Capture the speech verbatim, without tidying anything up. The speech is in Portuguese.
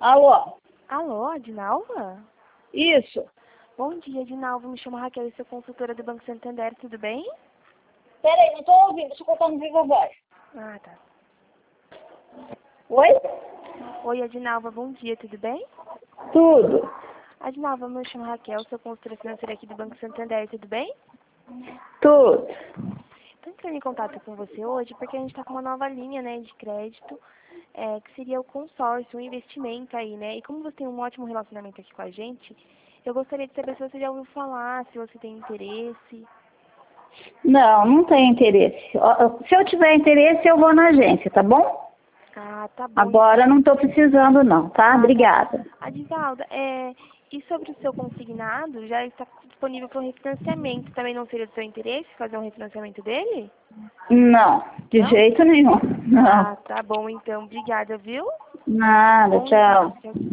Alô? Alô, Adinalva? Isso. Bom dia, Adinalva. Me chamo Raquel e sou consultora do Banco Santander. Tudo bem? Peraí, não tô ouvindo. Deixa eu colocar no viva voz. Ah, tá. Oi? Oi, Adinalva. Bom dia. Tudo bem? Tudo. Adinalva, me chamo Raquel. Sou consultora financeira aqui do Banco Santander. Tudo bem? Tudo. Estou entrando em contato com você hoje porque a gente está com uma nova linha, né, de crédito, é, que seria o consórcio, um investimento aí, né? E como você tem um ótimo relacionamento aqui com a gente, eu gostaria de saber se você já ouviu falar, se você tem interesse. Não, não tenho interesse. Ó, Se eu tiver interesse, eu vou na agência, tá bom? Ah, tá bom. Agora não tô precisando não, tá? Ah, Obrigada. Adivalda, é, e sobre o seu consignado, já está disponível para um refinanciamento. Também não seria do seu interesse fazer um refinanciamento dele? Não, de Não? jeito nenhum. Ah, Não. tá bom então. Obrigada, viu? Nada, Bom dia. tchau. Tchau, tchau.